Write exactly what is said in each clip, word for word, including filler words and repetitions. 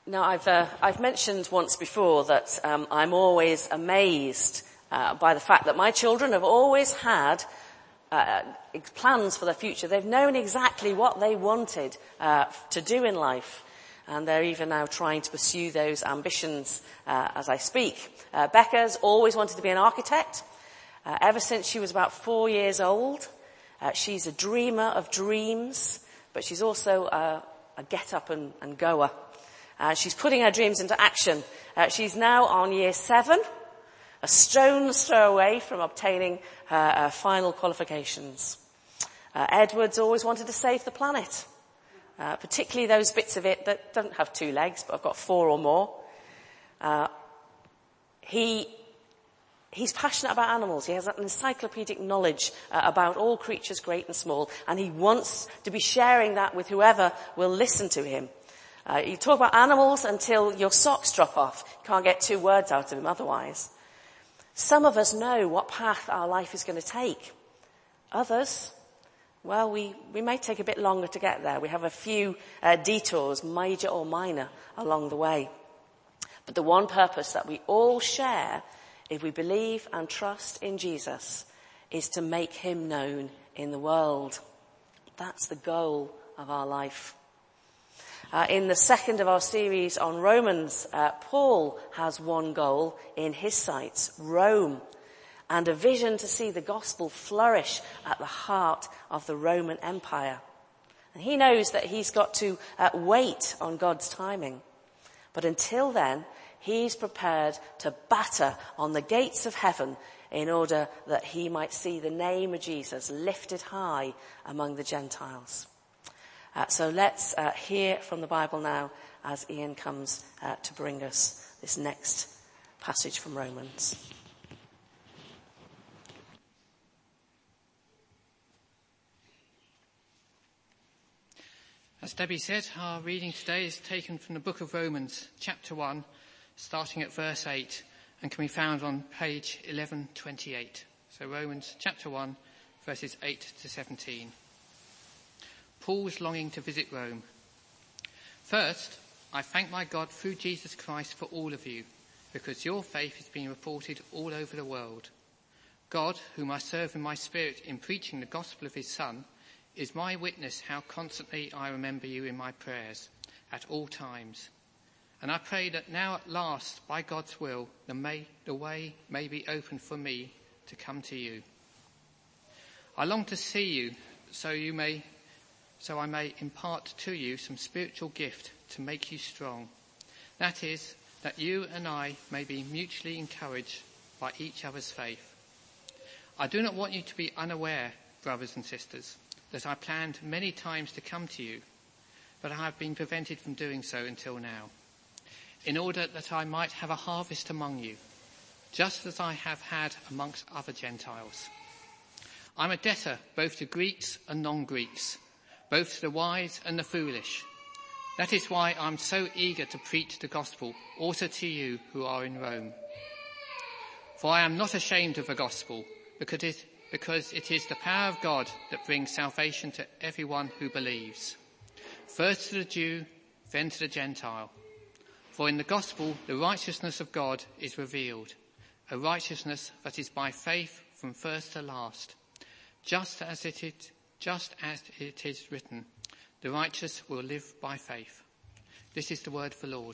Now, I've, uh, I've mentioned once before that um, I'm always amazed uh, by the fact that my children have always had uh, plans for the future. They've known exactly what they wanted uh, to do in life, and they're even now trying to pursue those ambitions uh, as I speak. Uh, Becca's always wanted to be an architect uh, ever since she was about four years old. Uh, she's a dreamer of dreams, but she's also uh, a get-up and, and goer. Uh, she's putting her dreams into action. Uh, she's now on year seven, a stone's throw away from obtaining her uh, final qualifications. Uh, Edward's always wanted to save the planet, uh, particularly those bits of it that don't have two legs, but have got four or more. Uh, he, he's passionate about animals. He has an encyclopedic knowledge uh, about all creatures, great and small, and he wants to be sharing that with whoever will listen to him. Uh, you talk about animals until your socks drop off. You can't get two words out of him otherwise. Some of us know what path our life is going to take. Others, well, we, we may take a bit longer to get there. We have a few uh, detours, major or minor, along the way. But the one purpose that we all share, if we believe and trust in Jesus, is to make him known in the world. That's the goal of our life. Uh, in the second of our series on Romans, uh, Paul has one goal in his sights, Rome, and a vision to see the gospel flourish at the heart of the Roman Empire. And he knows that he's got to uh, wait on God's timing. But until then, he's prepared to batter on the gates of heaven in order that he might see the name of Jesus lifted high among the Gentiles. Uh, so let's uh, hear from the Bible now as Ian comes uh, to bring us this next passage from Romans. As Debbie said, our reading today is taken from the book of Romans, chapter one, starting at verse eight, and can be found on page eleven twenty-eight. So Romans chapter one, verses eight to seventeen. Paul's longing to visit Rome. First, I thank my God through Jesus Christ for all of you, because your faith has been reported all over the world. God, whom I serve in my spirit in preaching the gospel of his Son, is my witness how constantly I remember you in my prayers at all times. And I pray that now at last, by God's will, the, may, the way may be opened for me to come to you. I long to see you so you may so I may impart to you some spiritual gift to make you strong. That is, that you and I may be mutually encouraged by each other's faith. I do not want you to be unaware, brothers and sisters, that I planned many times to come to you, but I have been prevented from doing so until now, in order that I might have a harvest among you, just as I have had amongst other Gentiles. I'm a debtor both to Greeks and non-Greeks, both to the wise and the foolish. That is why I'm so eager to preach the gospel also to you who are in Rome. For I am not ashamed of the gospel, because it, because it is the power of God that brings salvation to everyone who believes. First to the Jew, then to the Gentile. For in the gospel the righteousness of God is revealed, a righteousness that is by faith from first to last, just as it is Just as it is written, the righteous will live by faith. This is the word of the Lord.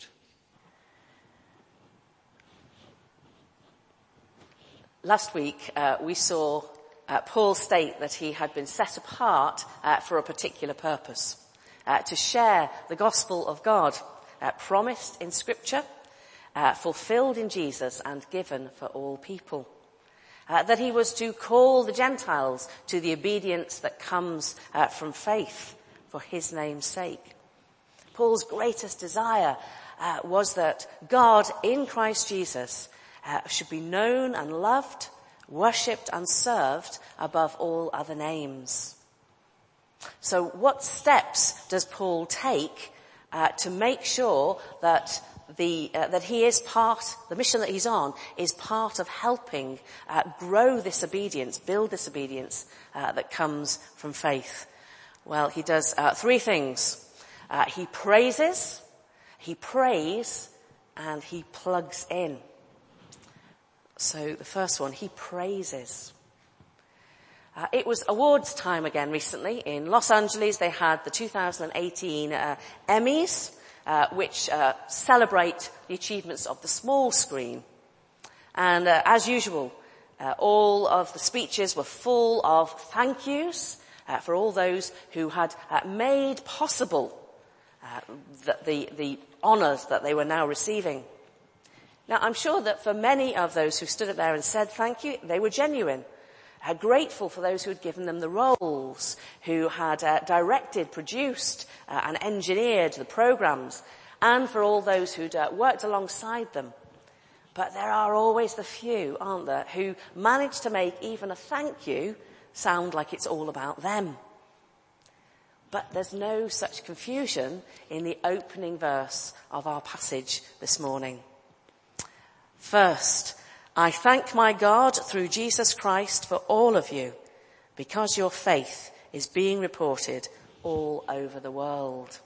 Last week, uh, we saw uh, Paul state that he had been set apart uh, for a particular purpose, uh, to share the gospel of God, uh, promised in Scripture, uh, fulfilled in Jesus, and given for all people. Uh, that he was to call the Gentiles to the obedience that comes uh, from faith for his name's sake. Paul's greatest desire uh, was that God in Christ Jesus uh, should be known and loved, worshipped and served above all other names. So what steps does Paul take uh, to make sure that The, uh, that he is part, the mission that he's on is part of helping uh, grow this obedience, build this obedience uh, that comes from faith? Well, he does uh, three things. Uh, he praises, he prays, and he plugs in. So the first one, he praises. Uh, it was awards time again recently. In Los Angeles, they had the two thousand eighteen uh, Emmys, uh, which uh, celebrate the achievements of the small screen. And uh, as usual, uh, all of the speeches were full of thank yous uh, for all those who had uh, made possible uh, the, the, the honours that they were now receiving. Now, I'm sure that for many of those who stood up there and said thank you, they were genuine. Uh, grateful for those who had given them the roles, who had uh, directed, produced uh, and engineered the programmes, and for all those who'd uh, worked alongside them. But there are always the few, aren't there, who manage to make even a thank you sound like it's all about them. But there's no such confusion in the opening verse of our passage this morning. First, I thank my God through Jesus Christ for all of you, because your faith is being reported all over the world.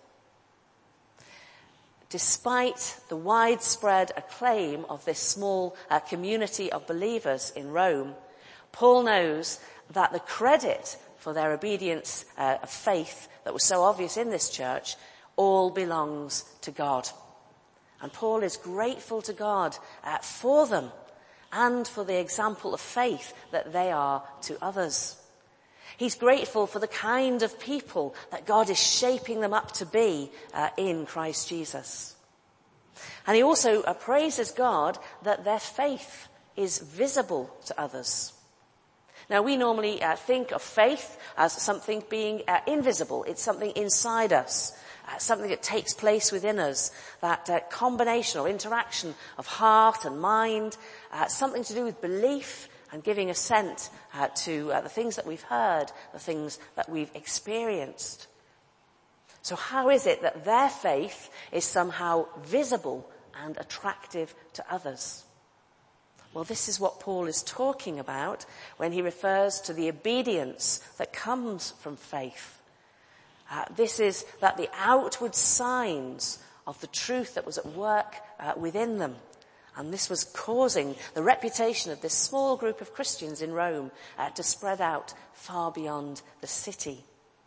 Despite the widespread acclaim of this small uh, community of believers in Rome, Paul knows that the credit for their obedience uh, of faith that was so obvious in this church all belongs to God. And Paul is grateful to God uh, for them and for the example of faith that they are to others. He's grateful for the kind of people that God is shaping them up to be uh, in Christ Jesus. And he also uh, praises God that their faith is visible to others. Now, we normally uh, think of faith as something being uh, invisible. It's something inside us, uh, something that takes place within us, that uh, combination or interaction of heart and mind, uh, something to do with belief and giving assent uh, to uh, the things that we've heard, the things that we've experienced. So how is it that their faith is somehow visible and attractive to others? Well, this is what Paul is talking about when he refers to the obedience that comes from faith. Uh, this is that the outward signs of the truth that was at work uh, within them. And this was causing the reputation of this small group of Christians in Rome uh, to spread out far beyond the city.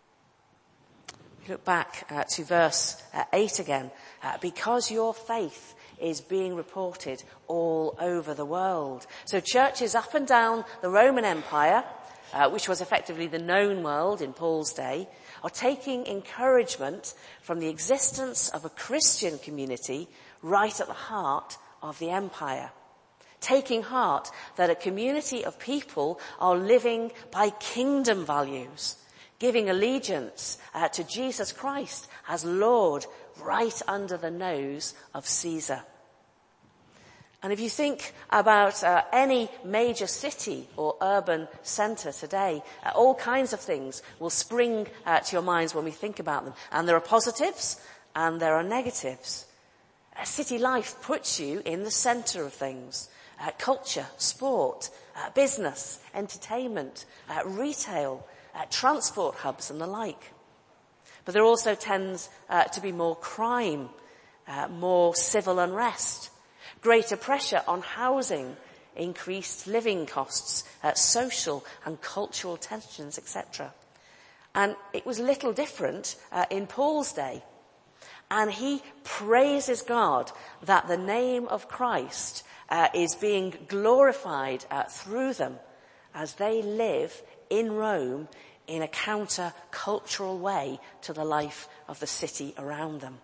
Look back uh, to verse uh, eight again. Uh, because your faith is being reported all over the world. So churches up and down the Roman Empire, uh, which was effectively the known world in Paul's day, are taking encouragement from the existence of a Christian community right at the heart of the empire. Taking heart that a community of people are living by kingdom values, giving allegiance uh, to Jesus Christ as Lord right under the nose of Caesar. And if you think about uh, any major city or urban centre today, uh, all kinds of things will spring uh, to your minds when we think about them. And there are positives and there are negatives. Uh, city life puts you in the centre of things. Uh, culture, sport, uh, business, entertainment, uh, retail, uh, transport hubs and the like. But there also tends uh, to be more crime, uh, more civil unrest, greater pressure on housing, increased living costs, uh, social and cultural tensions, et cetera. And it was little different uh, in Paul's day. And he praises God that the name of Christ uh, is being glorified uh, through them as they live in Rome in a counter-cultural way to the life of the city around them.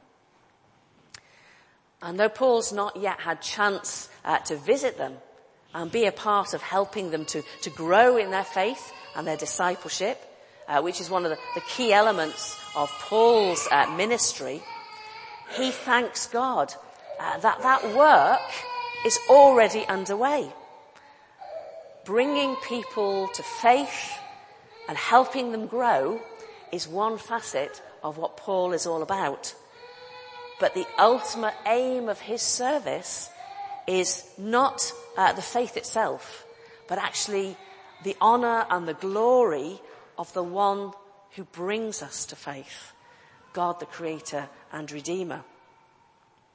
And though Paul's not yet had chance uh, to visit them and be a part of helping them to, to grow in their faith and their discipleship, uh, which is one of the, the key elements of Paul's uh, ministry, he thanks God uh, that that work is already underway. Bringing people to faith and helping them grow is one facet of what Paul is all about. But the ultimate aim of his service is not uh, the faith itself, but actually the honour and the glory of the one who brings us to faith, God the Creator and Redeemer.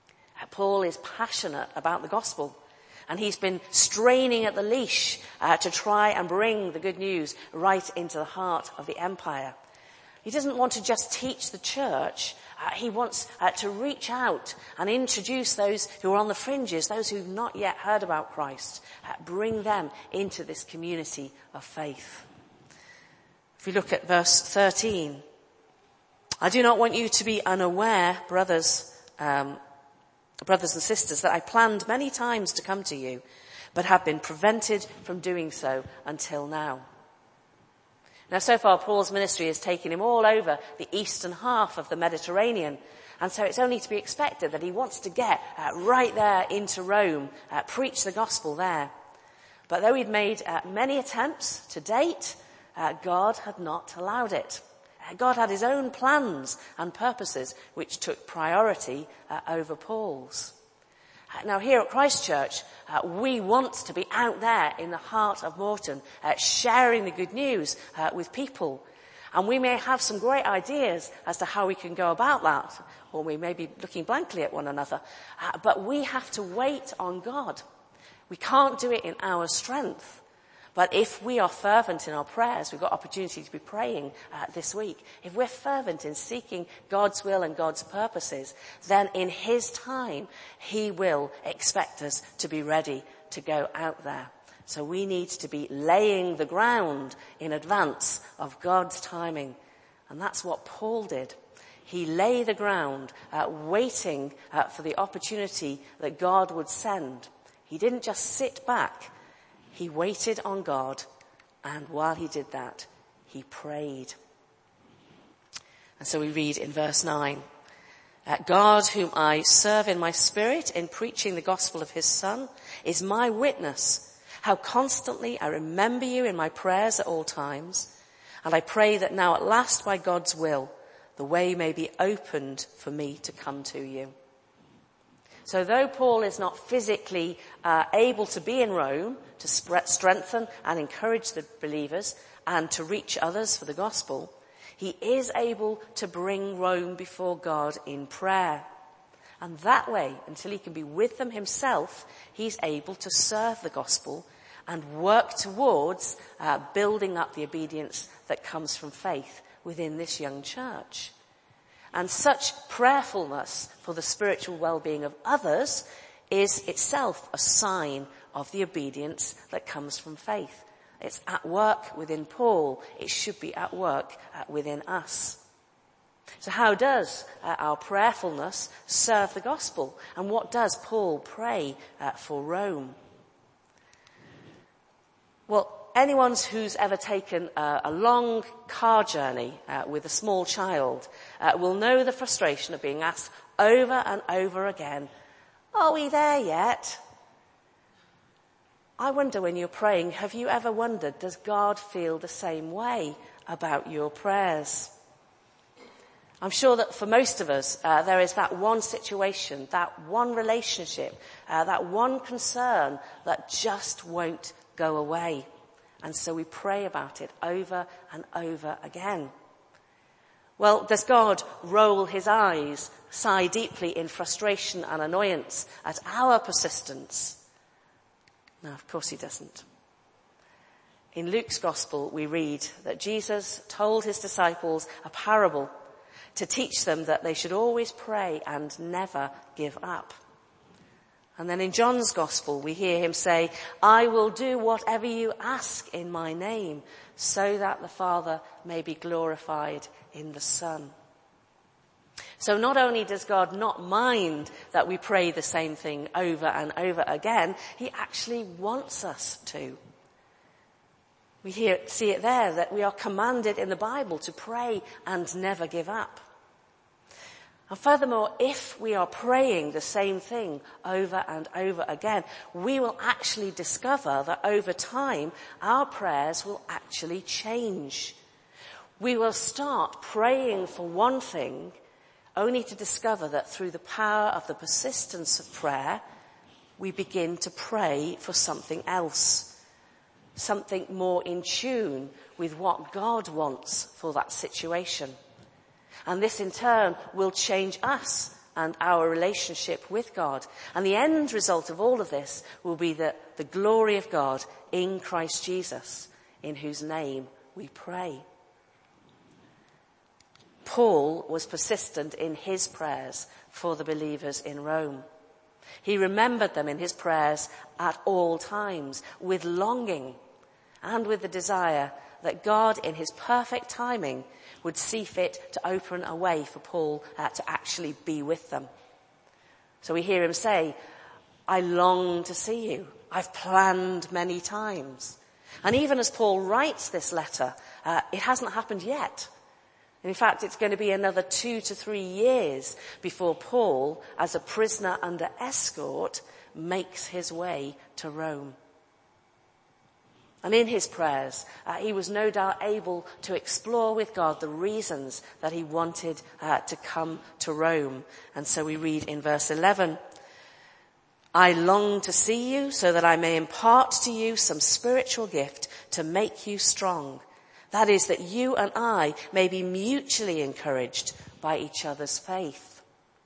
Paul is passionate about the gospel, and he's been straining at the leash uh, to try and bring the good news right into the heart of the empire. He doesn't want to just teach the church. Uh, he wants uh, to reach out and introduce those who are on the fringes, those who've not yet heard about Christ, uh, bring them into this community of faith. If we look at verse thirteen, I do not want you to be unaware, brothers, um, brothers and sisters, that I planned many times to come to you, but have been prevented from doing so until now. Now, so far, Paul's ministry has taken him all over the eastern half of the Mediterranean, and so it's only to be expected that he wants to get uh, right there into Rome, uh, preach the gospel there. But though he'd made uh, many attempts to date, uh, God had not allowed it. Uh, God had his own plans and purposes which took priority uh, over Paul's. Now, here at Christ Church, uh, we want to be out there in the heart of Moreton, uh, sharing the good news uh, with people. And we may have some great ideas as to how we can go about that, or we may be looking blankly at one another. Uh, but we have to wait on God. We can't do it in our strength. But if we are fervent in our prayers, we've got opportunity to be praying uh, this week. If we're fervent in seeking God's will and God's purposes, then in his time, he will expect us to be ready to go out there. So we need to be laying the ground in advance of God's timing. And that's what Paul did. He lay the ground, uh, waiting uh, for the opportunity that God would send. He didn't just sit back. He waited on God, and while he did that, he prayed. And so we read in verse nine, God, whom I serve in my spirit in preaching the gospel of his Son, is my witness, how constantly I remember you in my prayers at all times, and I pray that now at last by God's will, the way may be opened for me to come to you. So though Paul is not physically uh, able to be in Rome to spread, strengthen and encourage the believers and to reach others for the gospel, he is able to bring Rome before God in prayer. And that way, until he can be with them himself, he's able to serve the gospel and work towards uh, building up the obedience that comes from faith within this young church. And such prayerfulness for the spiritual well-being of others is itself a sign of the obedience that comes from faith. It's at work within Paul. It should be at work uh, within us. So how does uh, our prayerfulness serve the gospel? And what does Paul pray uh, for Rome? Well, anyone who's ever taken uh, a long car journey uh, with a small child uh, will know the frustration of being asked over and over again, are we there yet? I wonder when you're praying, have you ever wondered, does God feel the same way about your prayers? I'm sure that for most of us, uh, there is that one situation, that one relationship, uh, that one concern that just won't go away. And so we pray about it over and over again. Well, does God roll his eyes, sigh deeply in frustration and annoyance at our persistence? No, of course he doesn't. In Luke's gospel, we read that Jesus told his disciples a parable to teach them that they should always pray and never give up. And then in John's gospel, we hear him say, I will do whatever you ask in my name, so that the Father may be glorified in the Son. So not only does God not mind that we pray the same thing over and over again, he actually wants us to. We hear, see it there, that we are commanded in the Bible to pray and never give up. And furthermore, if we are praying the same thing over and over again, we will actually discover that over time, our prayers will actually change. We will start praying for one thing, only to discover that through the power of the persistence of prayer, we begin to pray for something else, something more in tune with what God wants for that situation. And this in turn will change us and our relationship with God. And the end result of all of this will be the, the glory of God in Christ Jesus, in whose name we pray. Paul was persistent in his prayers for the believers in Rome. He remembered them in his prayers at all times, with longing and with the desire that God, in his perfect timing, would see fit to open a way for Paul uh, to actually be with them. So we hear him say, I long to see you. I've planned many times. And even as Paul writes this letter, uh, it hasn't happened yet. In fact, it's going to be another two to three years before Paul, as a prisoner under escort, makes his way to Rome. And in his prayers, uh, he was no doubt able to explore with God the reasons that he wanted uh, to come to Rome. And so we read in verse eleven, I long to see you so that I may impart to you some spiritual gift to make you strong. That is, that you and I may be mutually encouraged by each other's faith.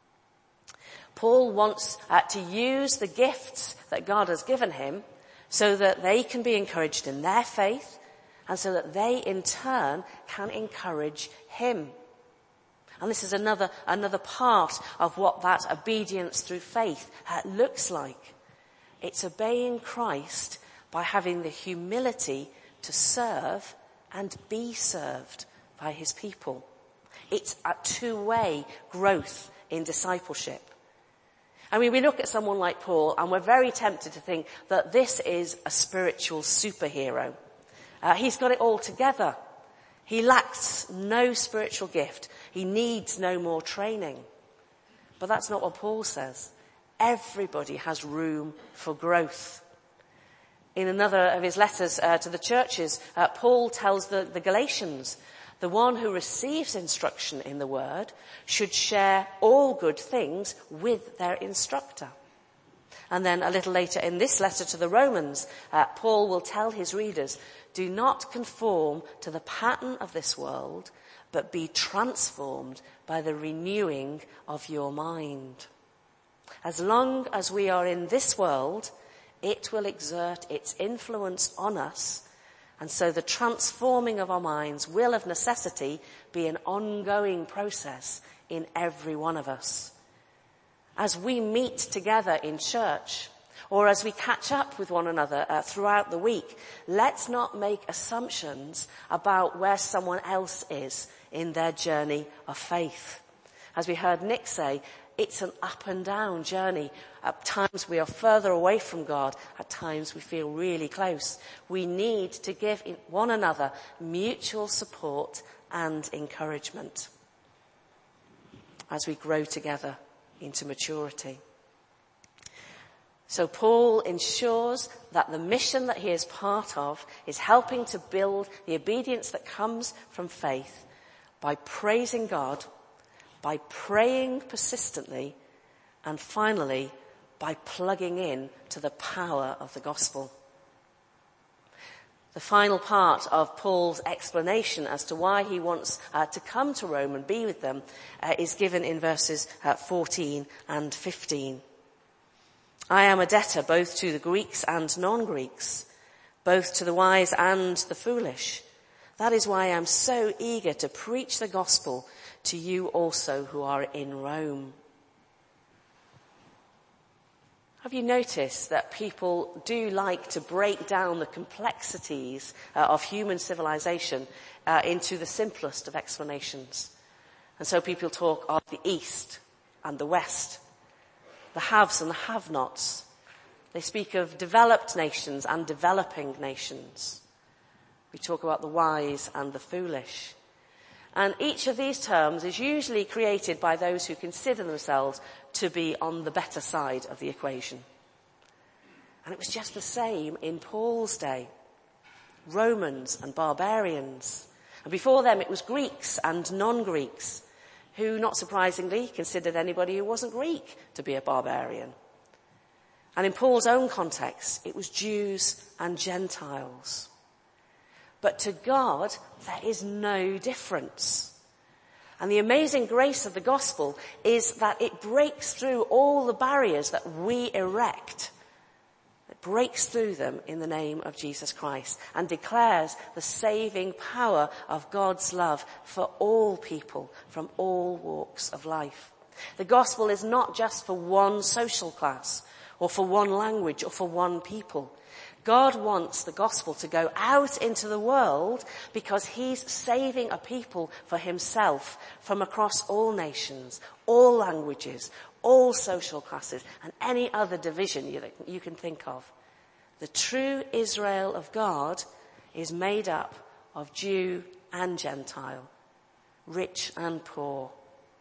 Paul wants uh, to use the gifts that God has given him so that they can be encouraged in their faith and so that they in turn can encourage him. And this is another, another part of what that obedience through faith uh, looks like. It's obeying Christ by having the humility to serve and be served by his people. It's a two-way growth in discipleship. I mean, we look at someone like Paul and we're very tempted to think that this is a spiritual superhero. Uh, he's got it all together. He lacks no spiritual gift. He needs no more training. But that's not what Paul says. Everybody has room for growth. In another of his letters uh, to the churches, uh, Paul tells the, the Galatians, the one who receives instruction in the word should share all good things with their instructor. And then a little later in this letter to the Romans, uh, Paul will tell his readers, do not conform to the pattern of this world, but be transformed by the renewing of your mind. As long as we are in this world, it will exert its influence on us, and so the transforming of our minds will of necessity be an ongoing process in every one of us. As we meet together in church, or as we catch up with one another uh, throughout the week, let's not make assumptions about where someone else is in their journey of faith. As we heard Nick say, it's an up and down journey. At times we are further away from God. At times we feel really close. We need to give one another mutual support and encouragement as we grow together into maturity. So Paul ensures that the mission that he is part of is helping to build the obedience that comes from faith by praising God, by praying persistently, and finally, by plugging in to the power of the gospel. The final part of Paul's explanation as to why he wants uh, to come to Rome and be with them uh, is given in verses uh, fourteen and fifteen. I am a debtor both to the Greeks and non-Greeks, both to the wise and the foolish. That is why I am so eager to preach the gospel to you also who are in Rome. Have you noticed that people do like to break down the complexities uh, of human civilization uh, into the simplest of explanations? And so people talk of the East and the West, the haves and the have-nots. They speak of developed nations and developing nations. We talk about the wise and the foolish. And each of these terms is usually created by those who consider themselves to be on the better side of the equation. And it was just the same in Paul's day. Romans and barbarians. And before them it was Greeks and non-Greeks, who, not surprisingly, considered anybody who wasn't Greek to be a barbarian. And in Paul's own context, it was Jews and Gentiles. But to God, there is no difference. And the amazing grace of the gospel is that it breaks through all the barriers that we erect. It breaks through them in the name of Jesus Christ and declares the saving power of God's love for all people from all walks of life. The gospel is not just for one social class or for one language or for one people. God wants the gospel to go out into the world because he's saving a people for himself from across all nations, all languages, all social classes, and any other division you, you can think of. The true Israel of God is made up of Jew and Gentile, rich and poor.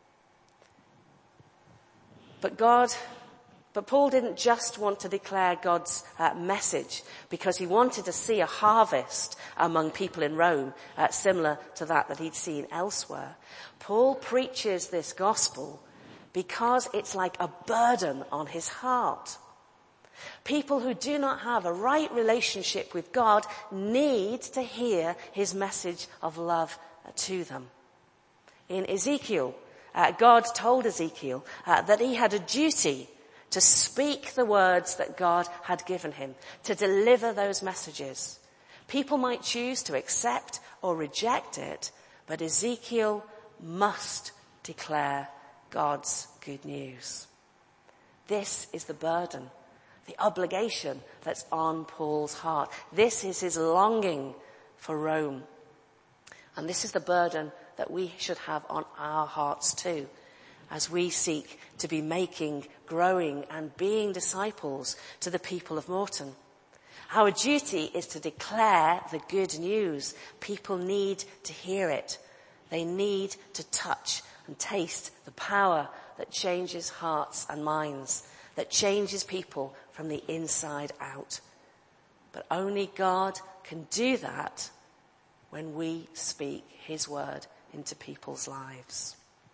But God But Paul didn't just want to declare God's uh, message because he wanted to see a harvest among people in Rome, uh, similar to that that he'd seen elsewhere. Paul preaches this gospel because it's like a burden on his heart. People who do not have a right relationship with God need to hear his message of love to them. In Ezekiel, uh, God told Ezekiel uh, that he had a duty to speak the words that God had given him, to deliver those messages. People might choose to accept or reject it, but Ezekiel must declare God's good news. This is the burden, the obligation that's on Paul's heart. This is his longing for Rome. And this is the burden that we should have on our hearts too, as we seek to be making, growing and being disciples to the people of Morton. Our duty is to declare the good news. People need to hear it. They need to touch and taste the power that changes hearts and minds, that changes people from the inside out. But only God can do that when we speak his word into people's lives.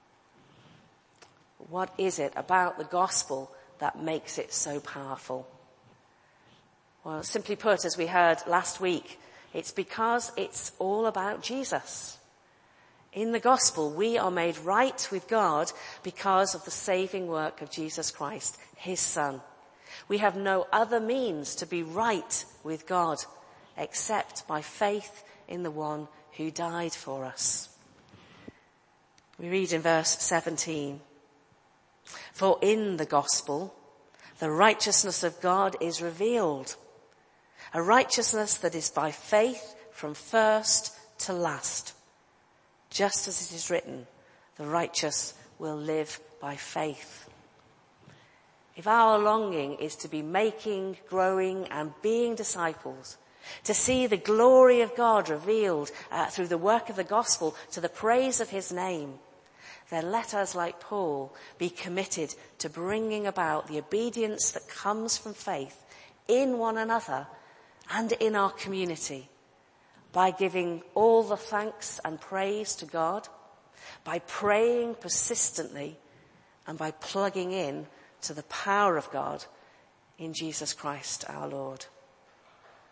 What is it about the gospel that makes it so powerful? Well, simply put, as we heard last week, it's because it's all about Jesus. In the gospel, we are made right with God because of the saving work of Jesus Christ, his Son. We have no other means to be right with God except by faith in the one who died for us. We read in verse seventeen, "For in the gospel, the righteousness of God is revealed, a righteousness that is by faith from first to last. Just as it is written, the righteous will live by faith." If our longing is to be making, growing and being disciples, to see the glory of God revealed uh, through the work of the gospel to the praise of his name, then let us, like Paul, be committed to bringing about the obedience that comes from faith in one another and in our community by giving all the thanks and praise to God, by praying persistently, and by plugging in to the power of God in Jesus Christ our Lord.